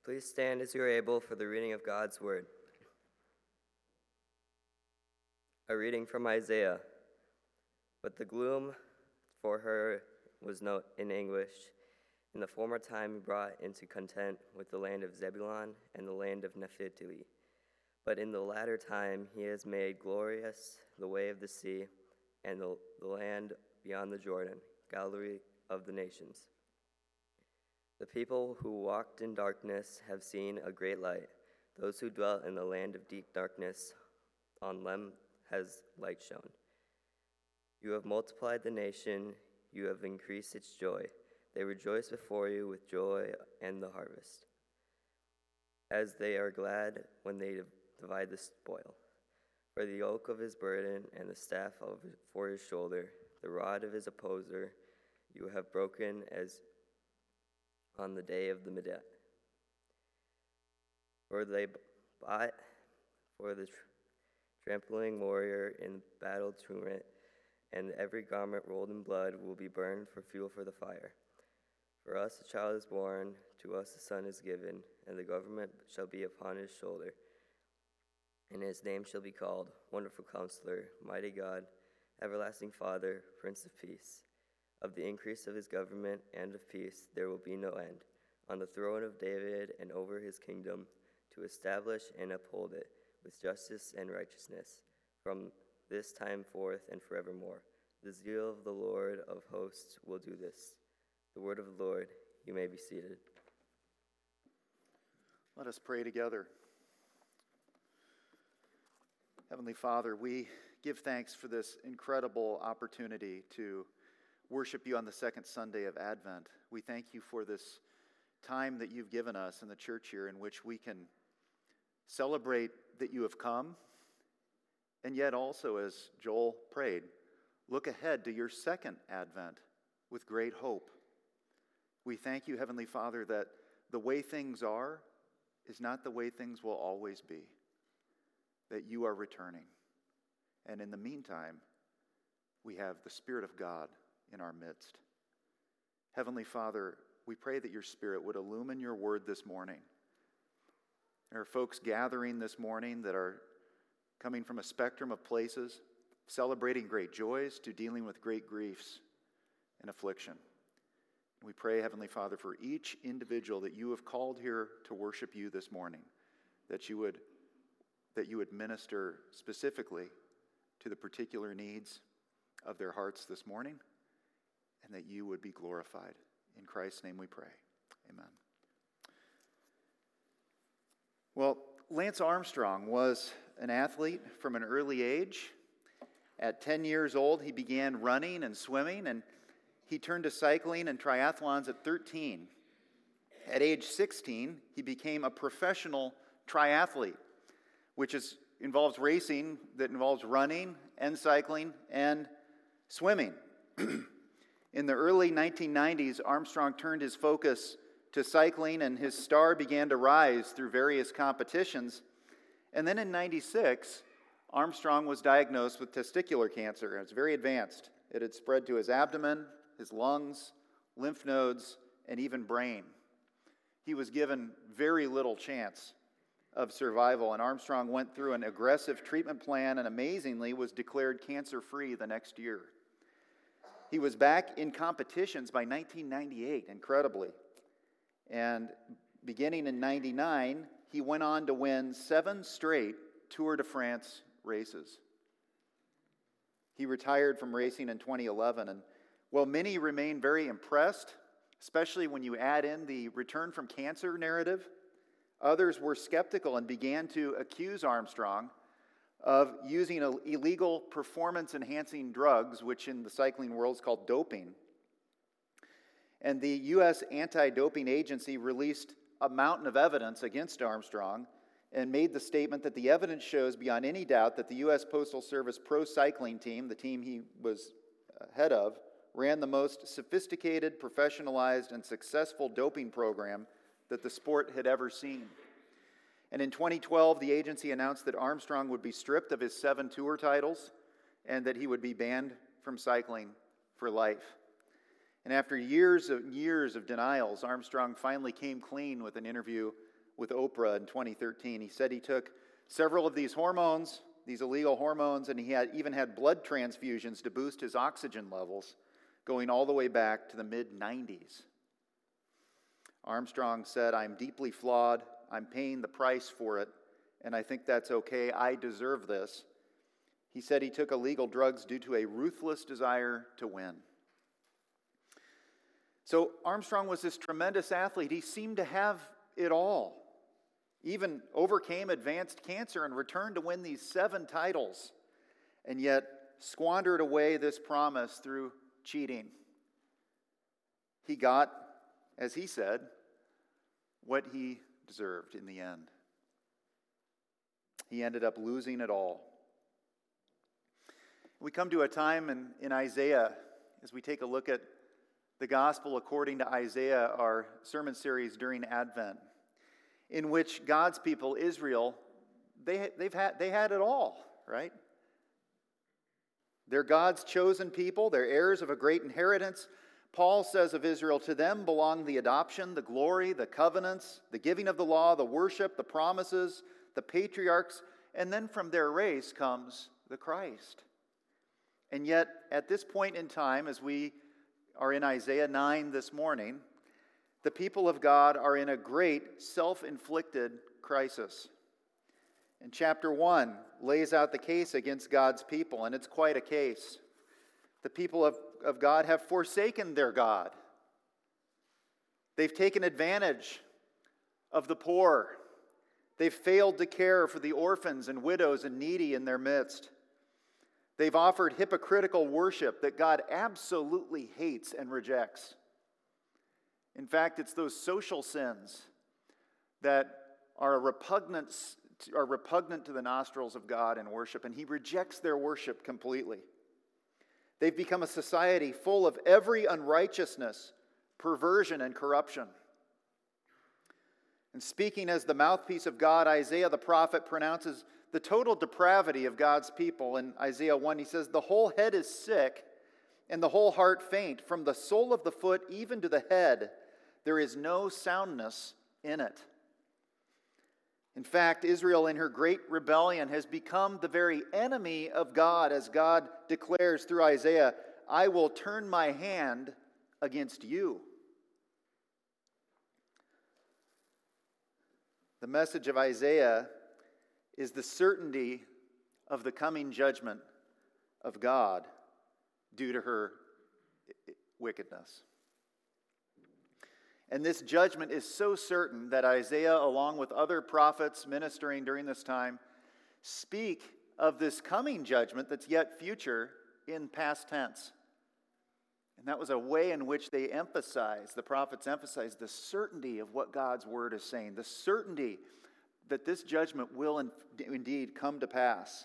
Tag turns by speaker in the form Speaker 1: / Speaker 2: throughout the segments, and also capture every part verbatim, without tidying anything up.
Speaker 1: Please stand as you are able for the reading of God's word. A reading from Isaiah. But the gloom for her was no in anguish. In the former time he brought into content with the land of Zebulun and the land of Naphtali. But in the latter time he has made glorious the way of the sea and the, the land beyond the Jordan, Galilee of the nations. The people who walked in darkness have seen a great light. Those who dwelt in the land of deep darkness, on them has light shone. You have multiplied the nation, you have increased its joy. They rejoice before you with joy and the harvest, as they are glad when they divide the spoil. For the yoke of his burden and the staff of, for his shoulder, the rod of his opposer, you have broken as on the day of the Midah. For they bought for the tr- trampling warrior in battle truant, and every garment rolled in blood will be burned for fuel for the fire. For us a child is born, to us a son is given, and the government shall be upon his shoulder. And his name shall be called Wonderful Counselor, Mighty God, Everlasting Father, Prince of Peace. Of the increase of his government and of peace there will be no end, on the throne of David and over his kingdom, to establish and uphold it with justice and righteousness, from this time forth and forevermore. The zeal of the Lord of hosts will do this. The word of the Lord. You may be seated.
Speaker 2: Let us pray together. Heavenly Father, we give thanks for this incredible opportunity to worship you on the second Sunday of Advent. We thank you for this time that you've given us in the church here in which we can celebrate that you have come, and yet also, as Joel prayed, look ahead to your second Advent with great hope. We thank you, Heavenly Father, that the way things are is not the way things will always be, that you are returning. And in the meantime, we have the Spirit of God in our midst. Heavenly Father, we pray that your Spirit would illumine your word this morning. There are folks gathering this morning that are coming from a spectrum of places, celebrating great joys to dealing with great griefs and affliction. We pray, Heavenly Father, for each individual that you have called here to worship you this morning, that you would, that you would minister specifically to the particular needs of their hearts this morning, and that you would be glorified. In Christ's name we pray. Amen. Well, Lance Armstrong was an athlete from an early age. At ten years old, he began running and swimming, and he turned to cycling and triathlons at thirteen. At age sixteen, he became a professional triathlete, which is, involves racing that involves running and cycling and swimming. In the early nineteen nineties, Armstrong turned his focus to cycling, and his star began to rise through various competitions. And then in ninety-six, Armstrong was diagnosed with testicular cancer. It was very advanced. It had spread to his abdomen, his lungs, lymph nodes, and even brain. He was given very little chance of survival, and Armstrong went through an aggressive treatment plan and amazingly was declared cancer-free the next year. He was back in competitions by nineteen ninety-eight, incredibly. And beginning in ninety-nine, he went on to win seven straight Tour de France races. He retired from racing in twenty eleven, and while many remain very impressed, especially when you add in the return from cancer narrative, others were skeptical and began to accuse Armstrong of using illegal performance-enhancing drugs, which in the cycling world is called doping. And the U S Anti-Doping Agency released a mountain of evidence against Armstrong and made the statement that the evidence shows beyond any doubt that the U S Postal Service Pro Cycling Team, the team he was head of, ran the most sophisticated, professionalized, and successful doping program that the sport had ever seen. And in twenty twelve, the agency announced that Armstrong would be stripped of his seven tour titles and that he would be banned from cycling for life. And after years of years of denials, Armstrong finally came clean with an interview with Oprah in twenty thirteen. He said he took several of these hormones, these illegal hormones, and he had even had blood transfusions to boost his oxygen levels, going all the way back to the mid nineties. Armstrong said, "I'm deeply flawed. I'm paying the price for it, and I think that's okay. I deserve this." He said he took illegal drugs due to a ruthless desire to win. So Armstrong was this tremendous athlete. He seemed to have it all. Even overcame advanced cancer and returned to win these seven titles, and yet squandered away this promise through cheating. He got, as he said, what he deserved in the end. He ended up losing it all. We come to a time in, in Isaiah, as we take a look at the gospel according to Isaiah, our sermon series during Advent, in which God's people, Israel, they, they've had, they had it all, right? They're God's chosen people. They're heirs of a great inheritance. Paul says of Israel, to them belong the adoption, the glory, the covenants, the giving of the law, the worship, the promises, the patriarchs, and then from their race comes the Christ. And yet, at this point in time, as we are in Isaiah nine this morning, the people of God are in a great self-inflicted crisis. And chapter one lays out the case against God's people, and it's quite a case. The people of, of God have forsaken their God. They've taken advantage of the poor. They've failed to care for the orphans and widows and needy in their midst. They've offered hypocritical worship that God absolutely hates and rejects. In fact, it's those social sins that are repugnant, are repugnant to the nostrils of God in worship, and He rejects their worship completely. They've become a society full of every unrighteousness, perversion, and corruption. And speaking as the mouthpiece of God, Isaiah the prophet pronounces the total depravity of God's people. In Isaiah one, he says, "The whole head is sick, and the whole heart faint. From the sole of the foot even to the head, there is no soundness in it." In fact, Israel in her great rebellion has become the very enemy of God, as God declares through Isaiah, "I will turn my hand against you." The message of Isaiah is the certainty of the coming judgment of God due to her wickedness. And this judgment is so certain that Isaiah, along with other prophets ministering during this time, speak of this coming judgment that's yet future in past tense. And that was a way in which they emphasized, the prophets emphasized, the certainty of what God's word is saying, the certainty that this judgment will in, indeed come to pass.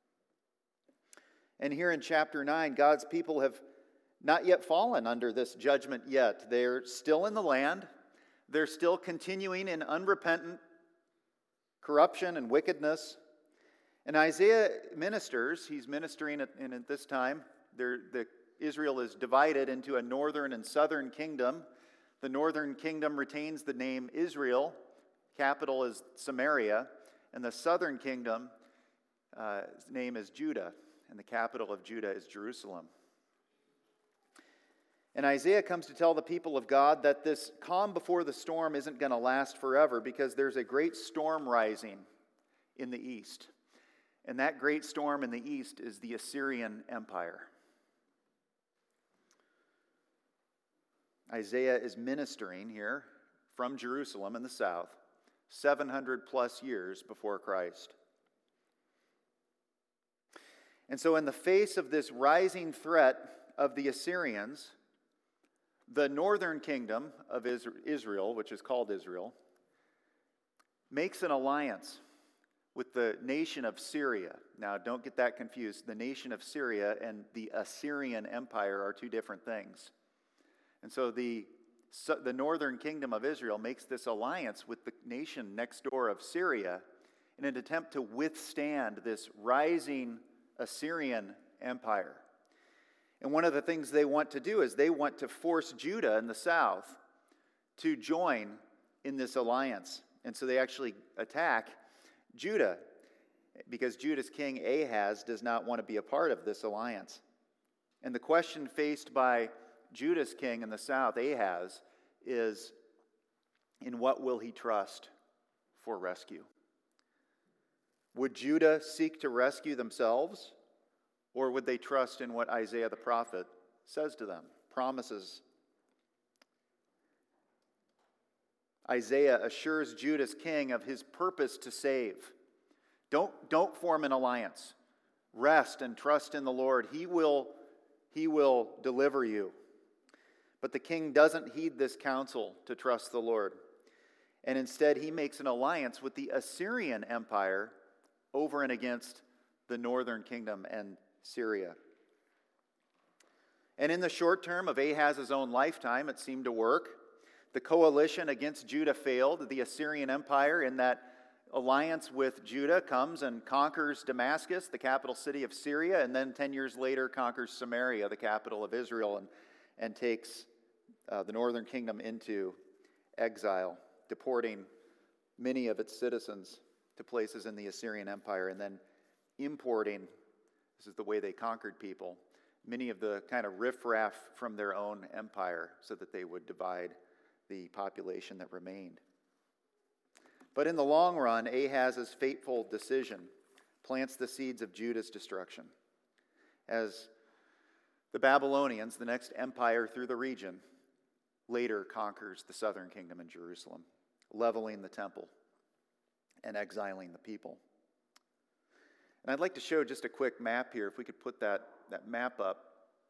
Speaker 2: And here in chapter nine, God's people have not yet fallen under this judgment yet. They're still in the land. They're still continuing in unrepentant corruption and wickedness. And Isaiah ministers, he's ministering at, and at this time, the, Israel is divided into a northern and southern kingdom. The northern kingdom retains the name Israel. Capital is Samaria. And the southern kingdom, uh, name is Judah. And the capital of Judah is Jerusalem. And Isaiah comes to tell the people of God that this calm before the storm isn't going to last forever, because there's a great storm rising in the east. And that great storm in the east is the Assyrian Empire. Isaiah is ministering here from Jerusalem in the south, seven hundred plus years before Christ. And so in the face of this rising threat of the Assyrians, the northern kingdom of Israel, which is called Israel, makes an alliance with the nation of Syria. Now, don't get that confused. The nation of Syria and the Assyrian Empire are two different things. And so the, so the northern kingdom of Israel makes this alliance with the nation next door of Syria in an attempt to withstand this rising Assyrian Empire. And one of the things they want to do is they want to force Judah in the south to join in this alliance And so they actually attack Judah because Judah's king Ahaz does not want to be a part of this alliance. And the question faced by Judah's king in the south, Ahaz, is, in what will he trust for rescue? Would Judah seek to rescue themselves, or would they trust in what Isaiah the prophet says to them, promises? Isaiah assures Judah's king of his purpose to save. Don't, don't form an alliance. Rest and trust in the Lord. He will, he will deliver you. But the king doesn't heed this counsel to trust the Lord. And instead, he makes an alliance with the Assyrian Empire over and against the northern kingdom and Syria. And in the short term of Ahaz's own lifetime, it seemed to work. The coalition against Judah failed. The Assyrian Empire, in that alliance with Judah, comes and conquers Damascus, the capital city of Syria, and then ten years later conquers Samaria, the capital of Israel, and, and takes uh, the northern kingdom into exile, deporting many of its citizens to places in the Assyrian Empire, and then importing, this is the way they conquered people, many of the kind of riffraff from their own empire so that they would divide the population that remained. But in the long run, Ahaz's fateful decision plants the seeds of Judah's destruction, as the Babylonians, the next empire through the region, later conquers the southern kingdom in Jerusalem, leveling the temple and exiling the people. And I'd like to show just a quick map here, if we could put that, that map up.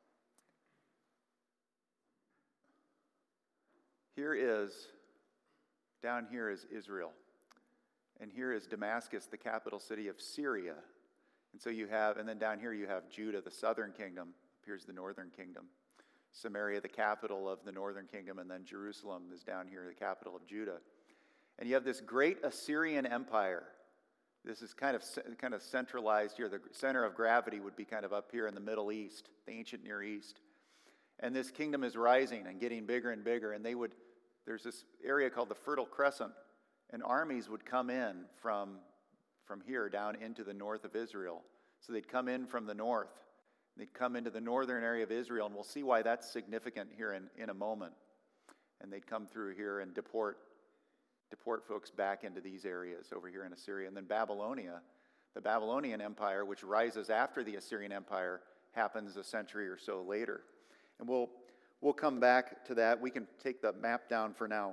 Speaker 2: Here is, down here is Israel. And here is Damascus, the capital city of Syria. And so you have, and then down here you have Judah, the southern kingdom. Here's the northern kingdom. Samaria, the capital of the northern kingdom, and then Jerusalem is down here, the capital of Judah. And you have this great Assyrian empire. This is kind of kind of centralized here. The center of gravity would be kind of up here in the Middle East, the ancient Near East. And this kingdom is rising and getting bigger and bigger. And they would, there's this area called the Fertile Crescent, and armies would come in from, from here down into the north of Israel. So they'd come in from the north. They'd come into the northern area of Israel, and we'll see why that's significant here in, in a moment. And they'd come through here and deport deport folks back into these areas over here in Assyria. And then Babylonia, the Babylonian Empire, which rises after the Assyrian Empire, happens a century or so later. And we'll we'll come back to that. We can take the map down for now.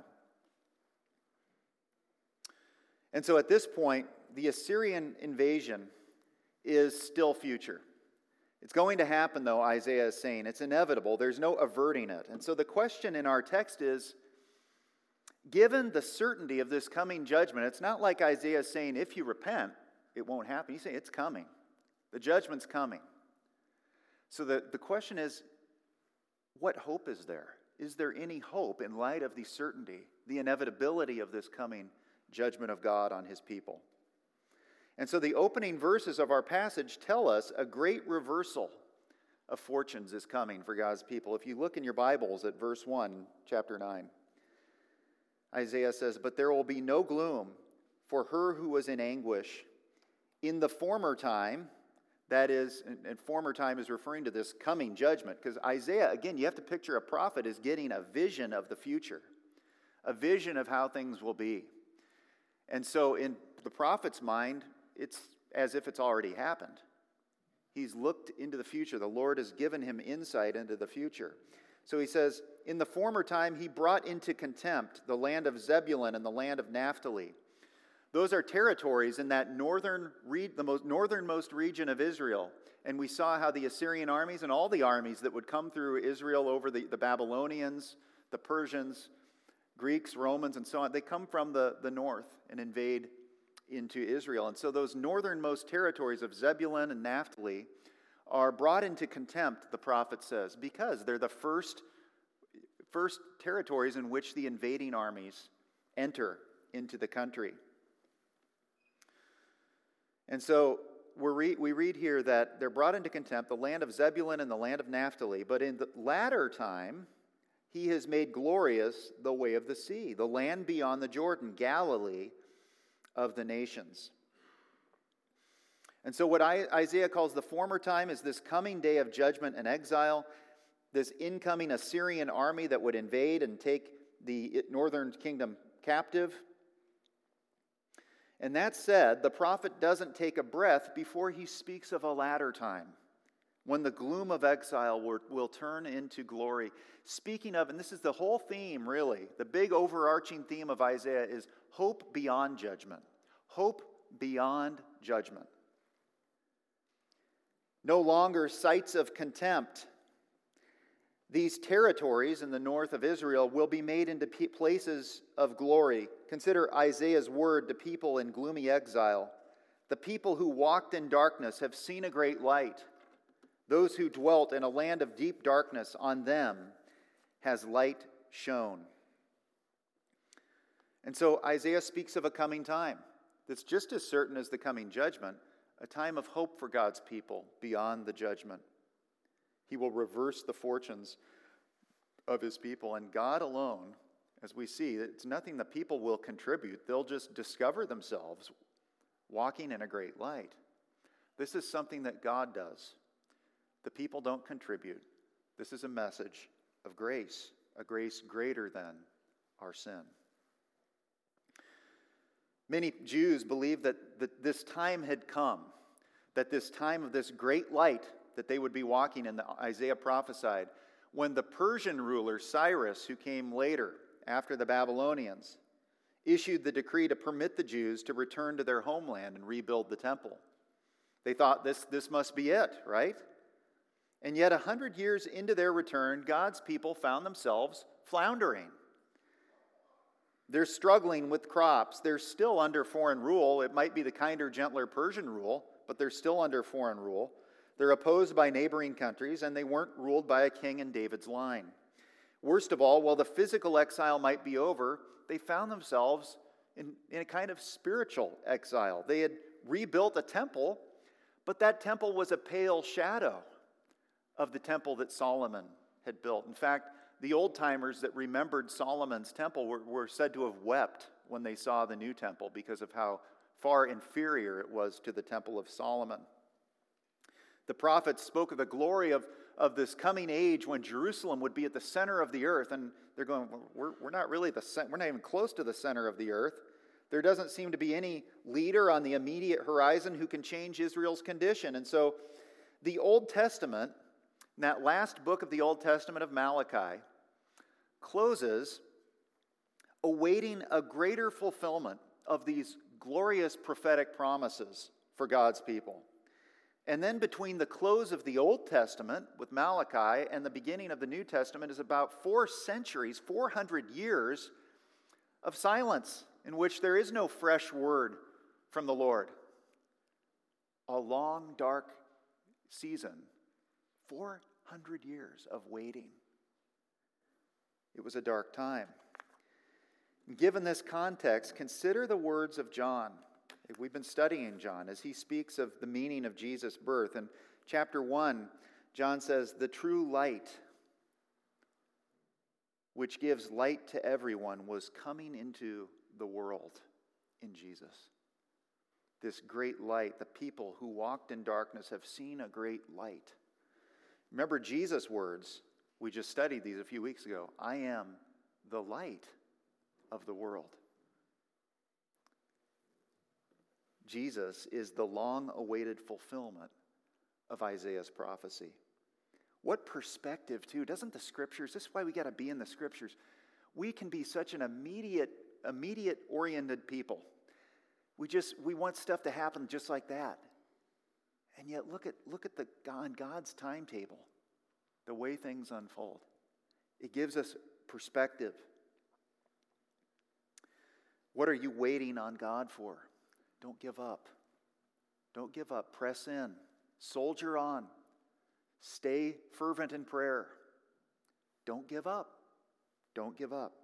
Speaker 2: And so at this point, the Assyrian invasion is still future. It's going to happen, though, Isaiah is saying. It's inevitable. There's no averting it. And so the question in our text is, given the certainty of this coming judgment, it's not like Isaiah is saying, if you repent, it won't happen. He's saying, it's coming. The judgment's coming. So the, the question is, what hope is there? Is there any hope in light of the certainty, the inevitability of this coming judgment of God on his people? And so the opening verses of our passage tell us a great reversal of fortunes is coming for God's people. If you look in your Bibles at verse one, chapter nine, Isaiah says, "But there will be no gloom for her who was in anguish. In the former time," that is, and former time is referring to this coming judgment, because Isaiah, again, you have to picture a prophet is getting a vision of the future, a vision of how things will be. And so in the prophet's mind, it's as if it's already happened. He's looked into the future. The Lord has given him insight into the future. So he says, in the former time, he brought into contempt the land of Zebulun and the land of Naphtali. Those are territories in that northern, the most northernmost region of Israel. And we saw how the Assyrian armies and all the armies that would come through Israel over the, the Babylonians, the Persians, Greeks, Romans, and so on, they come from the, the north and invade into Israel. And so those northernmost territories of Zebulun and Naphtali are brought into contempt, the prophet says, because they're the first, first territories in which the invading armies enter into the country. And so we read, we read here that they're brought into contempt, the land of Zebulun and the land of Naphtali. But in the latter time, He has made glorious the way of the sea, the land beyond the Jordan, Galilee of the nations. And so what Isaiah calls the former time is this coming day of judgment and exile, this incoming Assyrian army that would invade and take the northern kingdom captive. And that said, the prophet doesn't take a breath before he speaks of a latter time, when the gloom of exile will, will turn into glory. Speaking of, and this is the whole theme really, the big overarching theme of Isaiah is hope beyond judgment. Hope beyond judgment. No longer sites of contempt. These territories in the north of Israel will be made into places of glory. Consider Isaiah's word to people in gloomy exile. The people who walked in darkness have seen a great light. Those who dwelt in a land of deep darkness, on them has light shone. And so Isaiah speaks of a coming time that's just as certain as the coming judgment, a time of hope for God's people beyond the judgment. He will reverse the fortunes of his people, and God alone, as we see, it's nothing the people will contribute. They'll just discover themselves walking in a great light. This is something that God does. The people don't contribute. This is a message of grace, a grace greater than our sin. Many Jews believed that, that this time had come, that this time of this great light that they would be walking in, that Isaiah prophesied, when the Persian ruler Cyrus, who came later after the Babylonians, issued the decree to permit the Jews to return to their homeland and rebuild the temple. They thought this, this must be it, right? And yet a hundred years into their return, God's people found themselves floundering. They're struggling with crops. They're still under foreign rule. It might be the kinder, gentler Persian rule, but they're still under foreign rule. They're opposed by neighboring countries, and they weren't ruled by a king in David's line. Worst of all, while the physical exile might be over, they found themselves in, in a kind of spiritual exile. They had rebuilt a temple, but that temple was a pale shadow of the temple that Solomon had built. In fact, the old-timers that remembered Solomon's temple were, were said to have wept when they saw the new temple because of how far inferior it was to the temple of Solomon. The prophets spoke of the glory of, of this coming age when Jerusalem would be at the center of the earth, and they're going, we're, we're not really the center, we're not even close to the center of the earth. There doesn't seem to be any leader on the immediate horizon who can change Israel's condition. And so the Old Testament, that last book of the Old Testament of Malachi, closes awaiting a greater fulfillment of these glorious prophetic promises for God's people. And then between the close of the Old Testament with Malachi and the beginning of the New Testament is about four centuries, four hundred years of silence in which there is no fresh word from the Lord. A long, dark season, four hundred years of waiting. It was a dark time. Given this context, consider the words of John. We've been studying John as he speaks of the meaning of Jesus' birth. In chapter one, John says, "The true light, which gives light to everyone, was coming into the world in Jesus." This great light, the people who walked in darkness have seen a great light. Remember Jesus' words. We just studied these a few weeks ago. "I am the light of the world." Jesus is the long-awaited fulfillment of Isaiah's prophecy. What perspective, too. Doesn't the Scriptures, this is why we got to be in the Scriptures. We can be such an immediate, immediate-oriented people. We just, we want stuff to happen just like that. And yet look at, look at the God, God's timetable, the way things unfold. It gives us perspective. What are you waiting on God for? Don't give up. Don't give up. Press in. Soldier on. Stay fervent in prayer. Don't give up. Don't give up.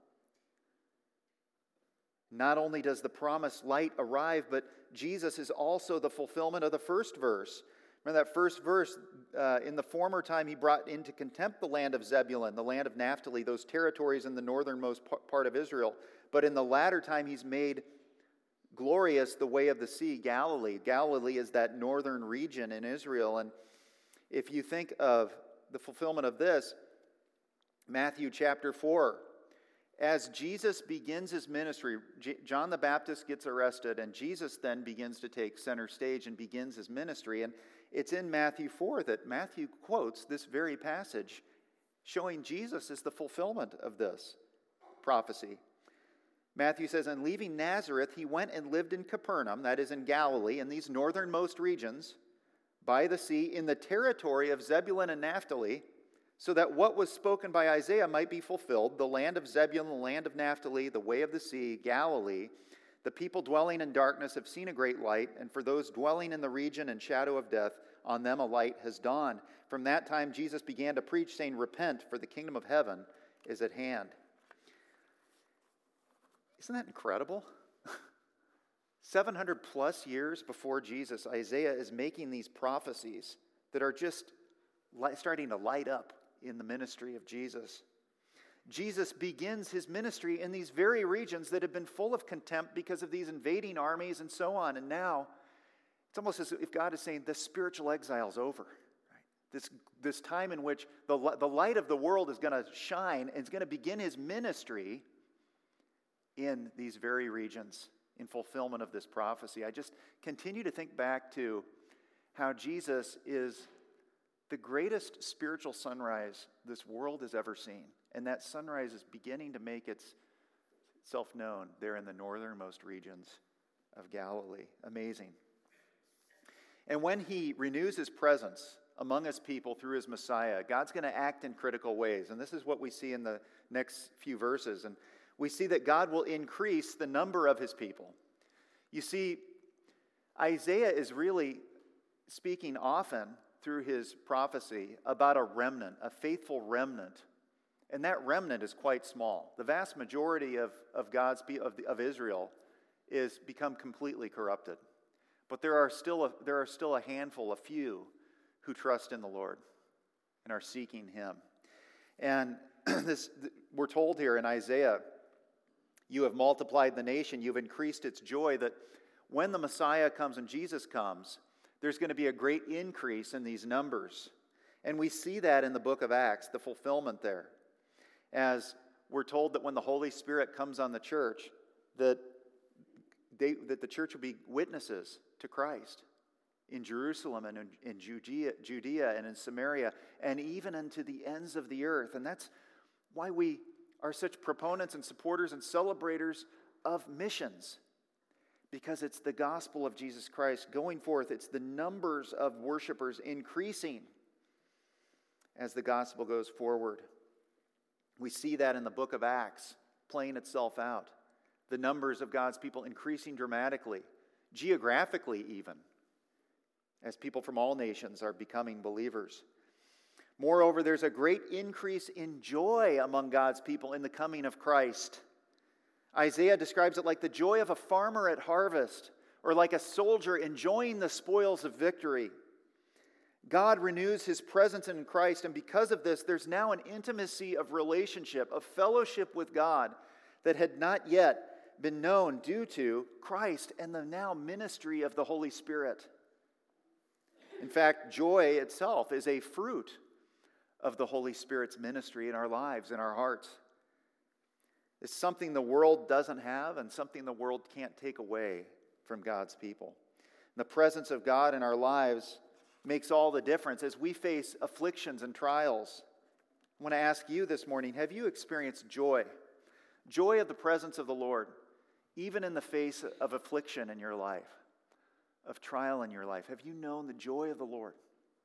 Speaker 2: Not only does the promised light arrive, but Jesus is also the fulfillment of the first verse. Remember that first verse, uh, in the former time he brought into contempt the land of Zebulun, the land of Naphtali, those territories in the northernmost part of Israel. But in the latter time he's made glorious the way of the sea, Galilee. Galilee is that northern region in Israel. And if you think of the fulfillment of this, Matthew chapter four, as Jesus begins his ministry, J- John the Baptist gets arrested, and Jesus then begins to take center stage and begins his ministry. And it's in Matthew four that Matthew quotes this very passage, showing Jesus is the fulfillment of this prophecy. Matthew says, "And leaving Nazareth, he went and lived in Capernaum," that is in Galilee, in these northernmost regions, by the sea, in the territory of Zebulun and Naphtali, so that what was spoken by Isaiah might be fulfilled, the land of Zebulun, the land of Naphtali, the way of the sea, Galilee. The people dwelling in darkness have seen a great light, and for those dwelling in the region and shadow of death, on them a light has dawned. From that time Jesus began to preach, saying, "Repent, for the kingdom of heaven is at hand." Isn't that incredible? seven hundred plus years before Jesus, Isaiah is making these prophecies that are just starting to light up in the ministry of Jesus. Jesus begins his ministry in these very regions that have been full of contempt because of these invading armies and so on. And now, it's almost as if God is saying, the spiritual exile is over. Right? This, this time in which the, the light of the world is going to shine and is going to begin his ministry in these very regions in fulfillment of this prophecy. I just continue to think back to how Jesus is the greatest spiritual sunrise this world has ever seen. And that sunrise is beginning to make itself known there in the northernmost regions of Galilee. Amazing. And when he renews his presence among his people through his Messiah, God's going to act in critical ways. And this is what we see in the next few verses. And we see that God will increase the number of his people. You see, Isaiah is really speaking often through his prophecy about a remnant, a faithful remnant. And that remnant is quite small. The vast majority of, of God's of, of Israel is become completely corrupted. But there are still a, there are still a handful, a few, who trust in the Lord and are seeking him. And this we're told here in Isaiah, "You have multiplied the nation, you've increased its joy," that when the Messiah comes and Jesus comes, there's going to be a great increase in these numbers. And we see that in the book of Acts, the fulfillment there. As we're told that when the Holy Spirit comes on the church, that they, that the church will be witnesses to Christ in Jerusalem and in, in Judea, Judea and in Samaria, and even unto the ends of the earth. And that's why we are such proponents and supporters and celebrators of missions, because it's the gospel of Jesus Christ going forth. It's the numbers of worshipers increasing as the gospel goes forward. We see that in the book of Acts playing itself out. The numbers of God's people increasing dramatically, geographically even, as people from all nations are becoming believers. Moreover, there's a great increase in joy among God's people in the coming of Christ. Isaiah describes it like the joy of a farmer at harvest, or like a soldier enjoying the spoils of victory. God renews his presence in Christ, and because of this, there's now an intimacy of relationship, of fellowship with God that had not yet been known due to Christ and the now ministry of the Holy Spirit. In fact, joy itself is a fruit of the Holy Spirit's ministry in our lives, in our hearts. It's something the world doesn't have and something the world can't take away from God's people. And the presence of God in our lives makes all the difference as we face afflictions and trials. I want to ask you this morning, have you experienced joy? Joy of the presence of the Lord, even in the face of affliction in your life, of trial in your life. Have you known the joy of the Lord?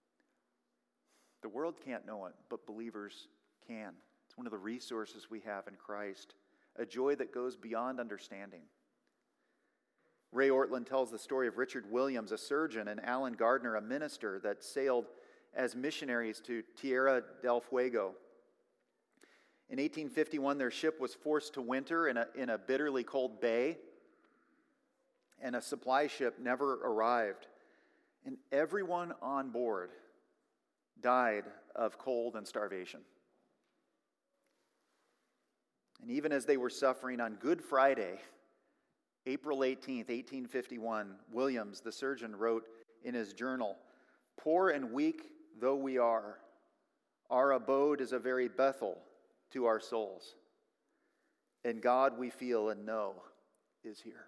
Speaker 2: The world can't know it, but believers can. It's one of the resources we have in Christ, a joy that goes beyond understanding. Ray Ortlund tells the story of Richard Williams, a surgeon, and Alan Gardner, a minister, that sailed as missionaries to Tierra del Fuego. In eighteen fifty-one, their ship was forced to winter in a, in a bitterly cold bay, and a supply ship never arrived. And everyone on board died of cold and starvation. And even as they were suffering on Good Friday, April eighteenth, eighteen fifty-one, Williams, the surgeon, wrote in his journal, "Poor and weak though we are, our abode is a very Bethel to our souls. And God, we feel and know, is here."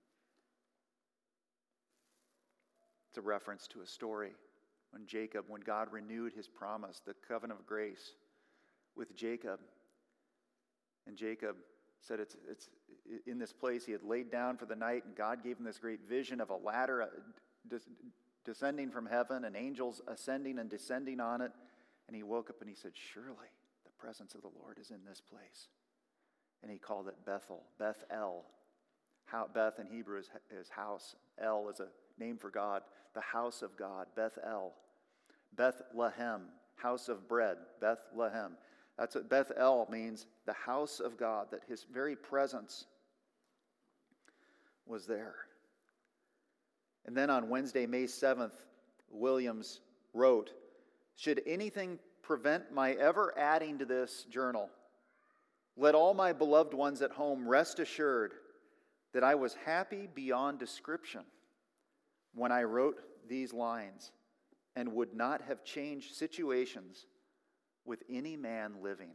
Speaker 2: It's a reference to a story when Jacob, when God renewed his promise, the covenant of grace with Jacob. And Jacob said it's, it's in this place he had laid down for the night, and God gave him this great vision of a ladder descending from heaven and angels ascending and descending on it. And he woke up and he said, "Surely the presence of the Lord is in this place." And he called it Bethel, Beth-El. How, Beth in Hebrew is, is house. El is a name for God, the house of God, Beth-El. Bethlehem, house of bread, Bethlehem. That's what Beth-El means, the house of God, that his very presence was there. And then on Wednesday, May seventh, Williams wrote, "Should anything prevent my ever adding to this journal, let all my beloved ones at home rest assured that I was happy beyond description when I wrote these lines and would not have changed situations with any man living."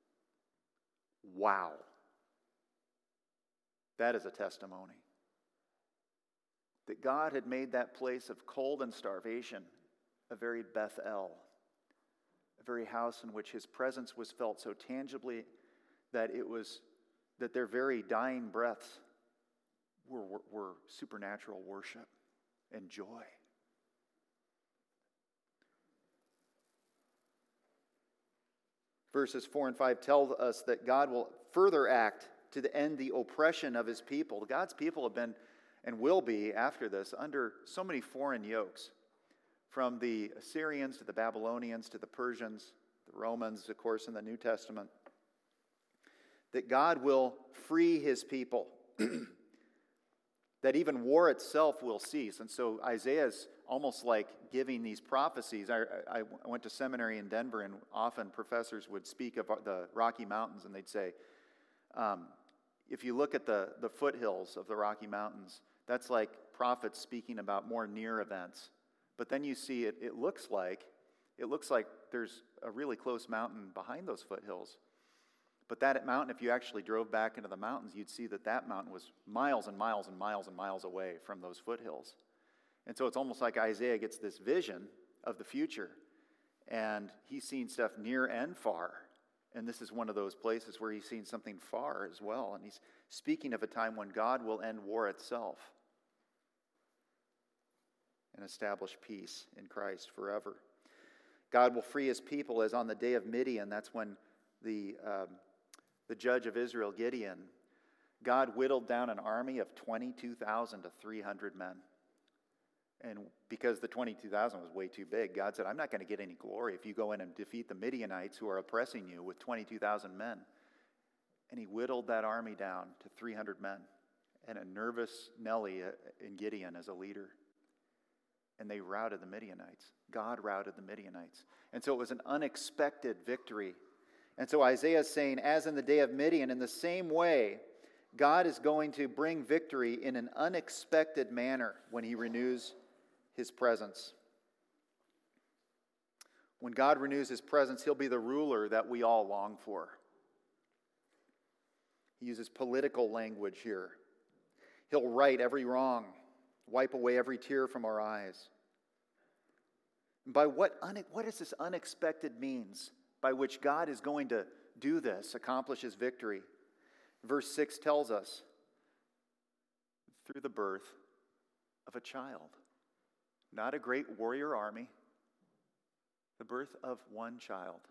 Speaker 2: Wow. That is a testimony. That God had made that place of cold and starvation a very Beth-El, a very house in which his presence was felt so tangibly that it was, that their very dying breaths were, were, were supernatural worship and joy. Verses four and five tell us that God will further act to end the oppression of his people. God's people have been and will be, after this, under so many foreign yokes, from the Assyrians to the Babylonians to the Persians, the Romans, of course, in the New Testament, that God will free his people, that even war itself will cease. And so Isaiah's almost like giving these prophecies. I, I went to seminary in Denver, and often professors would speak of the Rocky Mountains, and they'd say, um, if you look at the, the foothills of the Rocky Mountains, that's like prophets speaking about more near events. But then you see it, it looks like, it looks like there's a really close mountain behind those foothills. But that mountain, if you actually drove back into the mountains, you'd see that that mountain was miles and miles and miles and miles away from those foothills. And so it's almost like Isaiah gets this vision of the future, and he's seen stuff near and far. And this is one of those places where he's seen something far as well. And he's speaking of a time when God will end war itself and establish peace in Christ forever. God will free his people, as on the day of Midian. That's when the um, the judge of Israel, Gideon, God whittled down an army of twenty-two thousand to three hundred men. And because the twenty-two thousand was way too big, God said, "I'm not going to get any glory if you go in and defeat the Midianites who are oppressing you with twenty-two thousand men." And he whittled that army down to three hundred men and a nervous Nelly in Gideon as a leader. And they routed the Midianites. God routed the Midianites. And so it was an unexpected victory. And so Isaiah is saying, as in the day of Midian, in the same way, God is going to bring victory in an unexpected manner when he renews his presence. When God renews his presence, he'll be the ruler that we all long for. He uses political language here. He'll right every wrong, wipe away every tear from our eyes. And by what, une- what is this unexpected means by which God is going to do this, accomplish his victory? Verse six tells us, through the birth of a child. Not a great warrior army, the birth of one child.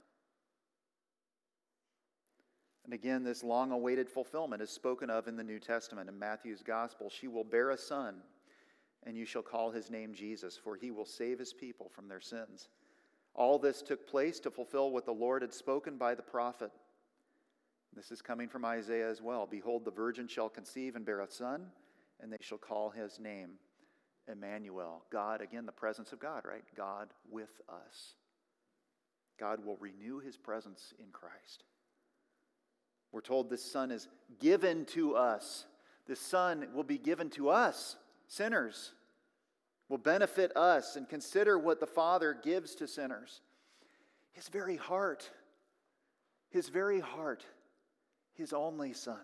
Speaker 2: And again, this long-awaited fulfillment is spoken of in the New Testament. In Matthew's Gospel, she will bear a son, and you shall call his name Jesus, for he will save his people from their sins. All this took place to fulfill what the Lord had spoken by the prophet. This is coming from Isaiah as well. Behold, the virgin shall conceive and bear a son, and they shall call his name Emmanuel. God, again, the presence of God, right? God with us. God will renew his presence in Christ. We're told this Son is given to us. This Son will be given to us, sinners, will benefit us. And consider what the Father gives to sinners. His very heart, his very heart, his only Son.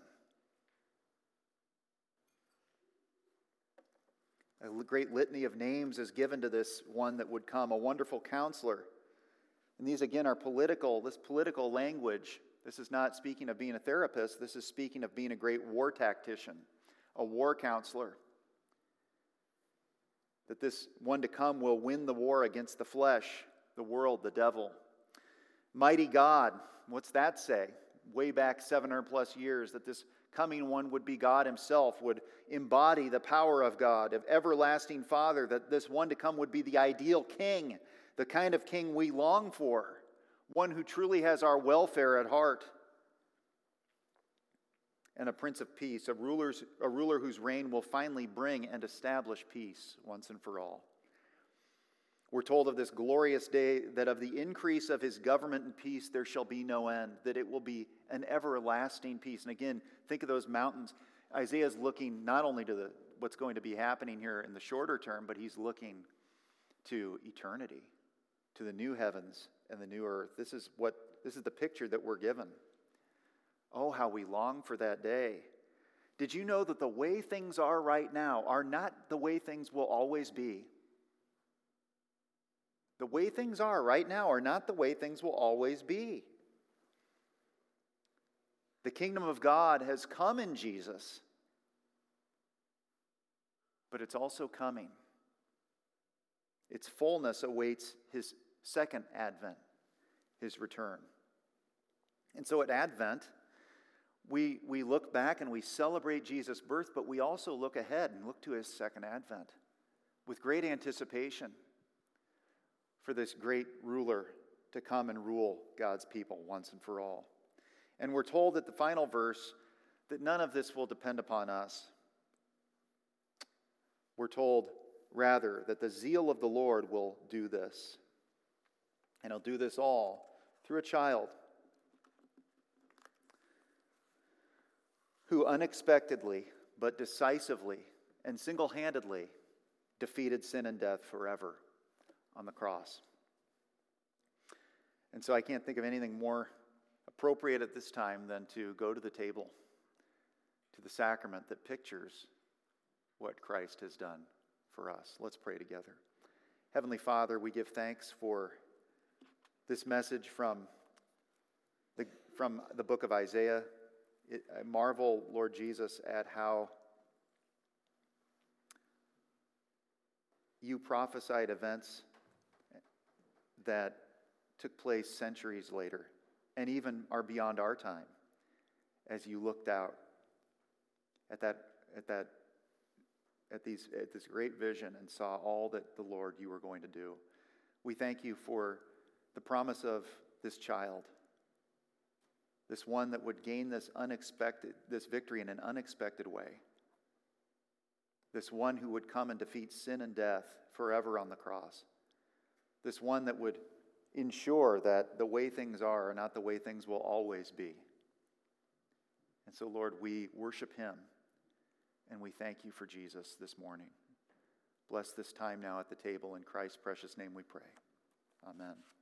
Speaker 2: A great litany of names is given to this one that would come, a wonderful counselor. And these, again, are political, this political language. This is not speaking of being a therapist. This is speaking of being a great war tactician, a war counselor. That this one to come will win the war against the flesh, the world, the devil. Mighty God, what's that say? Way back seven hundred plus years, that this coming one would be God himself, would embody the power of God, of everlasting Father, that this one to come would be the ideal king, the kind of king we long for, one who truly has our welfare at heart. And a Prince of Peace, a, ruler's, a ruler whose reign will finally bring and establish peace once and for all. We're told of this glorious day that of the increase of his government and peace there shall be no end, that it will be an everlasting peace. And again, think of those mountains. Isaiah is looking not only to the, what's going to be happening here in the shorter term, but he's looking to eternity, to the new heavens and the new earth. This is what this is the picture that we're given. Oh, how we long for that day. Did you know that the way things are right now are not the way things will always be? The way things are right now are not the way things will always be. The kingdom of God has come in Jesus, but it's also coming. Its fullness awaits his second advent, his return. And so at Advent, we, we look back and we celebrate Jesus' birth, but we also look ahead and look to his second advent with great anticipation for this great ruler to come and rule God's people once and for all. And we're told at the final verse that none of this will depend upon us. We're told, rather, that the zeal of the Lord will do this. And he'll do this all through a child who unexpectedly but decisively and single-handedly defeated sin and death forever on the cross. And so I can't think of anything more appropriate at this time than to go to the table, to the sacrament that pictures what Christ has done for us. Let's pray together. Heavenly Father, we give thanks for this message from the, from the book of Isaiah. It, I marvel, Lord Jesus, at how you prophesied events that took place centuries later and even are beyond our time as you looked out at that at that at these at this great vision and saw all that the Lord you were going to do. We thank you for the promise of this child, this one that would gain this unexpected this victory in an unexpected way. This one who would come and defeat sin and death forever on the cross. This one that would ensure that the way things are are not the way things will always be. And so, Lord, we worship him and we thank you for Jesus this morning. Bless this time now at the table. In Christ's precious name we pray. Amen.